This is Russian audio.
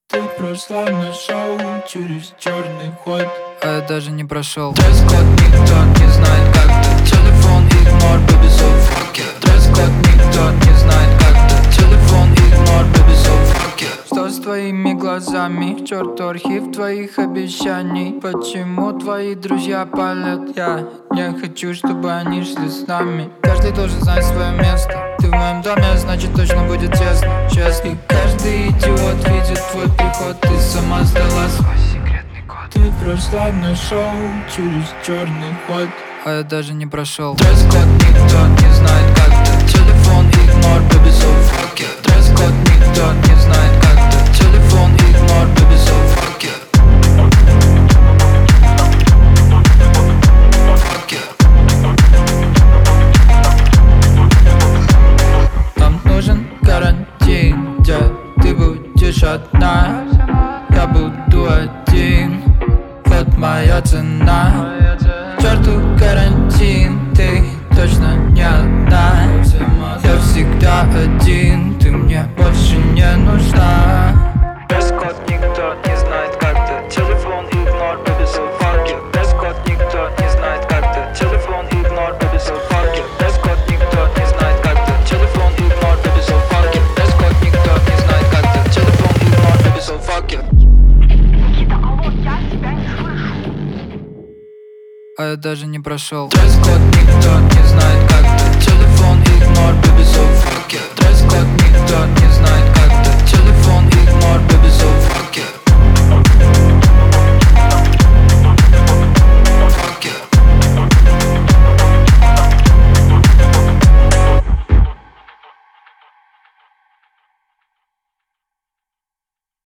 Ты прошла на шоу через черный ход, а я даже не прошел. Дресс-код никто не знает, как ты. Телефон игнор, baby, so fuck it. Дресс-код никто не знает, как ты. Телефон игнор, baby, so fuck it. Что с твоими глазами? К черту архив твоих обещаний. Почему твои друзья палят? Я не хочу, чтобы они шли с нами. Каждый должен знать свое место. Ты в моем доме, значит точно будет тесно. Честно. И каждый идиот видит твой приход. Ты сама сдала свой секретный код. Ты прошла на шоу через черный ход, а я даже не прошел. Дресс-код никто не знает, как ты. Телефон игнор, baby, so fuck it. Дресс-код никто не знает, как ты. Телефон игнор, baby, so fuck it. Fuck it. Нам нужен карантин, где ты будешь одна, я буду один. Вот моя цена. К черту карантин, ты точно не одна. Я всегда один, ты мне больше не нужна. Дресс-код никто не знает, как ты. Телефон игнор, baby, so fuck it. Дресс-код никто не знает, как ты. Телефон игнор, baby, so fuck it. Дресс-код никто не знает, как ты. Телефон игнор, baby, so fuck it. Дресс-код никто не знает, как ты. Телефон игнор, baby, so fuck it. Никита, алло, я тебя не слышу. а я даже не прошел. Дресс-код никто не знает, как ты. Телефон игнор, baby, so fuck it. Дресс-код никто не знает,